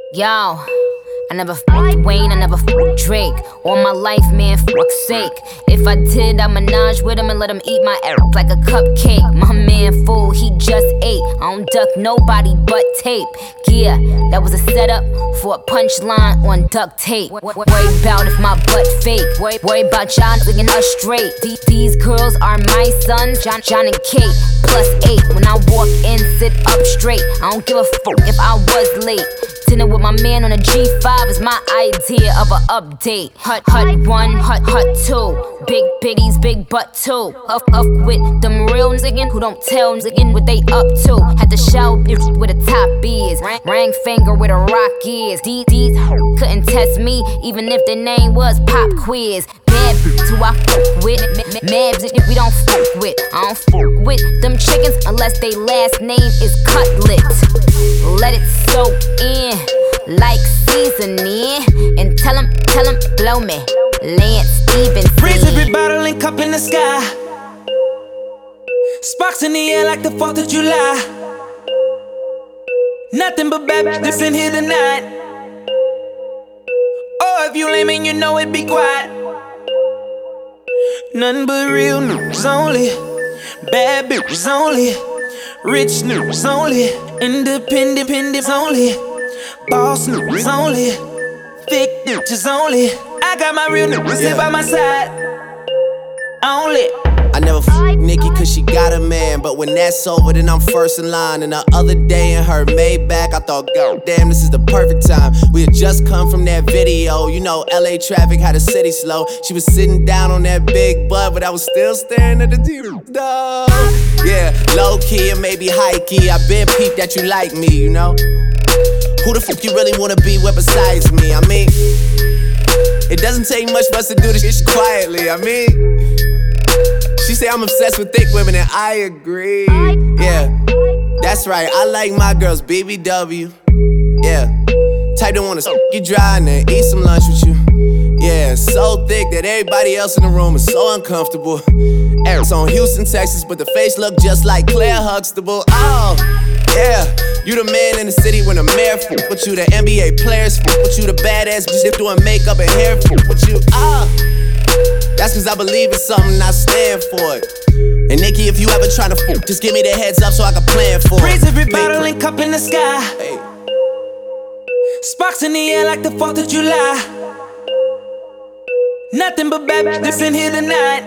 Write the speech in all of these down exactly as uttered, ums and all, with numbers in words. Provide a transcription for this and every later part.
Yo, I never fucked Wayne, I never fucked Drake. All my life, man, fuck's sake. If I did, I'd menage with him and let him eat my ass like a cupcake. My man fool, he just ate. I don't duck nobody but tape. Yeah, that was a setup for a punchline on duct tape. Worry about if my butt fake. Worry, worry about y'all looking us straight. These, these girls are my sons, John, John and Kate. Plus eight, when I walk in, sit up straight. I don't give a fuck if I was late. Dinner with my man on a G five is my idea of an update. Hut, hut one, hut, hut two. Big biggies, big butt two. Up, up with them real niggas who don't tell niggas what they up to. Had to shout bitch with a top is. Ring finger with a rock is. These, these couldn't test me even if their name was Pop Quiz. Mad bitch who I fuck with. Mad bitch we don't fuck with. I don't fuck with them chickens unless they last name is Cutlet. Let it soak in like seasoning. And tell him, tell him, blow me. Lance Stevenson. Raise every bottle and cup in the sky. Sparks in the air like the fourth of July. Nothing but bad bitches in here tonight. Oh, if you lame and you know it, be quiet. Nothing but real news only. Bad bitches only. Rich news only. Independent independents only. Boss news only. Thick bitches only. I got my real niggas yeah. by my side. Only. I never f*** Nikki cause she got a man. But when that's over, then I'm first in line. And the other day in her Maybach, I thought, God damn, this is the perfect time. We had just come from that video. You know, L A traffic had the city slow. She was sitting down on that big butt, but I was still staring at the T V. Dog. Yeah, low key and maybe high key. I been peeped that you like me, you know? Who the fuck you really wanna be with besides me? I mean, it doesn't take much for us to do this shit quietly. I mean, she say I'm obsessed with thick women and I agree. Yeah, that's right, I like my girls B B W. Yeah, type don't wanna suck you dry and then eat some lunch with you. Yeah, so thick that everybody else in the room is so uncomfortable. Eric's on Houston, Texas, but the face look just like Claire Huxtable. Oh, yeah, you the man in the city when the mayor fuck with you, the N B A players fuck with you, the badass bitches doing makeup and hair fuck with you. Ah, that's cause I believe in something and I stand for it. And Nikki, if you ever tryna fuck, just give me the heads up so I can plan for it. Raise every bottle and cup in the sky. Hey. Sparks in the air like the fourth of July. Nothing but bad bitches in here tonight.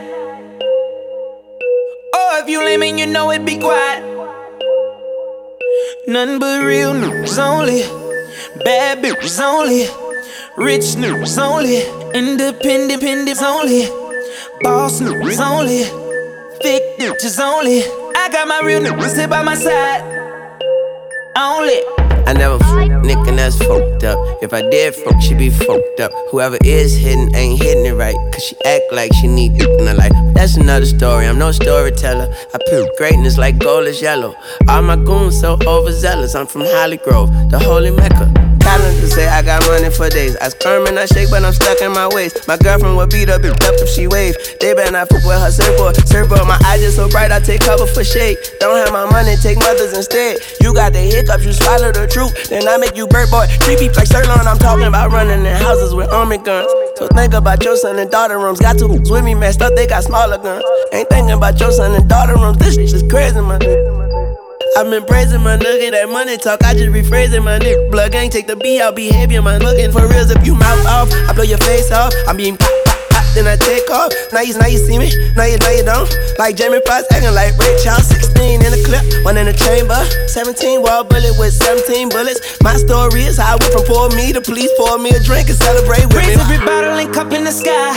Oh, if you lame and you know it, be quiet. Nothing but real news only. Bad bitches only. Rich news only. Independent independents only. Boss news only. Thick bitches only. I got my real niggas here by my side. Only. I never f*** Nick and that's fucked up. If I did fuck, she be fucked up. Whoever is hitting ain't hitting it right. Cause she act like she need dick in her life. That's another story, I'm no storyteller. I pure greatness like gold is yellow. All my goons so overzealous. I'm from Holly Grove, the holy Mecca. Calendar say I got money for days. I squirm and I shake, but I'm stuck in my ways. My girlfriend would beat up, up if she wave. They better not fuck with her surfboard. Surfboard, my eyes just so bright, I take cover for shade. Don't have my money, take mothers instead. You got the hiccups, you swallow the truth. Then I make you bird boy. Three peeps like Sirloin, I'm talking about running in houses with army guns. So think about your son and daughter rooms. Got two hoops with me messed up, they got smaller guns. Ain't thinking about your son and daughter rooms. This shit is crazy, my nigga. I've been praising my nigga, that money talk, I just rephrasing my nigga. Blood gang, take the B out, behavior, man. Looking for reals, if you mouth off, I blow your face off. I'm being pop, pop, pop, then I take off. Now you, now you see me, now you, now you don't. Like Jamie Foxx, acting like Ray Charles. Sixteen in the clip, one in the chamber. Seventeen wall bullet with seventeen bullets. My story is how I went from poor me to police, pour me a drink and celebrate with Raise me. every bottle and cup in the sky.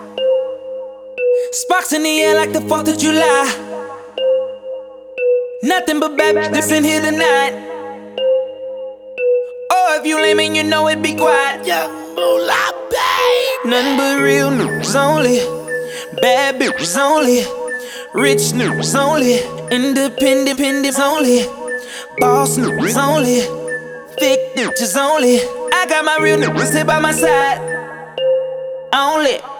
Sparks in the air like the fourth of July. Nothing but bad bitches in here tonight. Oh, if you lame and you know it, be quiet. Young moolah, babe. Nothing but real news only. Bad bitches only. Rich news only. Independent independents only. Boss news only. Thick bitches only. I got my real niggas here by my side. Only.